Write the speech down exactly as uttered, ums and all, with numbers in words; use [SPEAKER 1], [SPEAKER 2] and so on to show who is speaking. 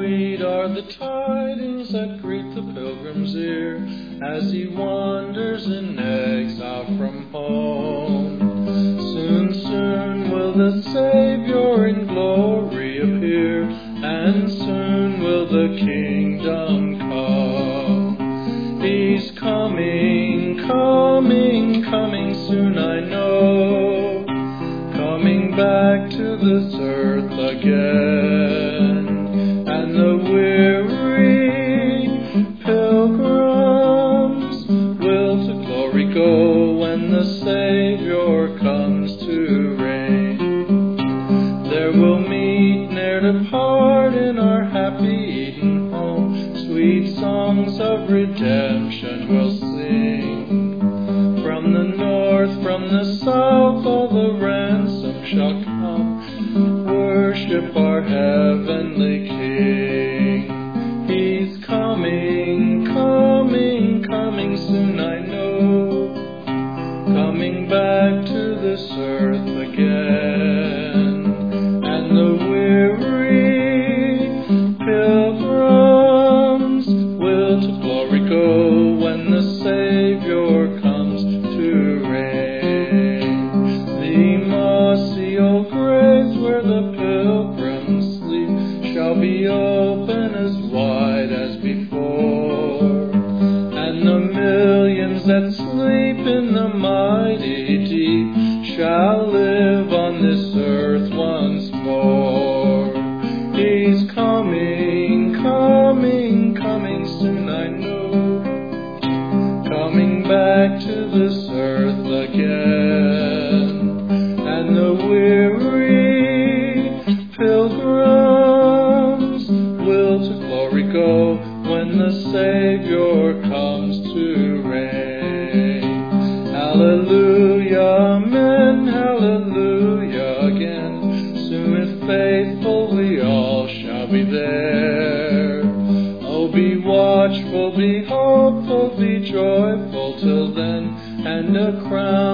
[SPEAKER 1] Sweet are the tidings that greet the pilgrim's ear as he wanders in exile from home. Soon, soon will the Savior in glory appear, and soon will the kingdom come. He's coming, coming, coming soon, I know, coming back to this earth again. And the weary pilgrims will to glory go when the Savior comes to reign. There we'll meet, ne'er depart in our happy Eden home. Sweet songs of redemption we'll sing. From the north, from the south, all the ransom shall come. Worship our heavenly King. He's coming, coming, coming soon, I know, coming back to this earth again. And the weary pilgrims will to glory go when the Savior comes to reign. The mossy old graves where the pilgrims sleep shall be open as wide as before, and the millions that sleep in the mighty deep shall live on this earth once more. He's coming, coming, coming soon, I know, coming back to this earth again. And the weary pilgrims will to glory go when the Savior comes to reign. Hallelujah, amen, hallelujah again. Soon if faithful we all shall be there. Oh, be watchful, be hopeful, be joyful till then, and a crown